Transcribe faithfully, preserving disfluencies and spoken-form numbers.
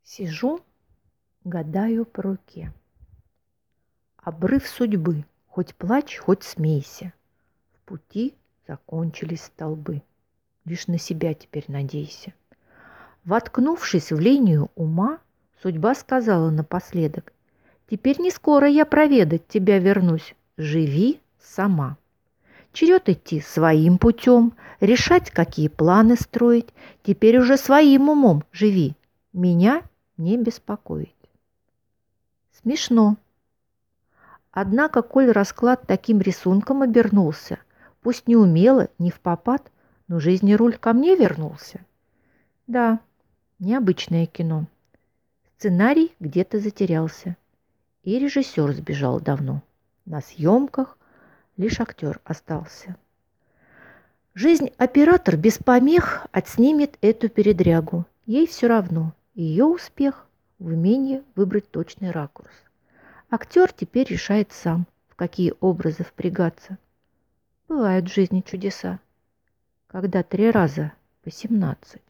Сижу, гадаю по руке. Обрыв судьбы, хоть плачь, хоть смейся. В пути закончились столбы. Лишь на себя теперь надейся. Воткнувшись в линию ума, судьба сказала напоследок: теперь не скоро я проведать тебя вернусь, живи сама. Черед идти своим путем, решать, какие планы строить. Теперь уже своим умом живи, меня не беспокоить. Смешно. Однако, коль расклад таким рисунком обернулся, пусть не умело, не впопад, но жизни руль ко мне вернулся. Да, необычное кино. Сценарий где-то затерялся, и режиссер сбежал давно. На съемках лишь актер остался. Жизнь оператор без помех отснимет эту передрягу. Ей все равно. Ее успех в умении выбрать точный ракурс. Актер теперь решает сам, в какие образы впрягаться. Бывают в жизни чудеса, когда три раза по семнадцать.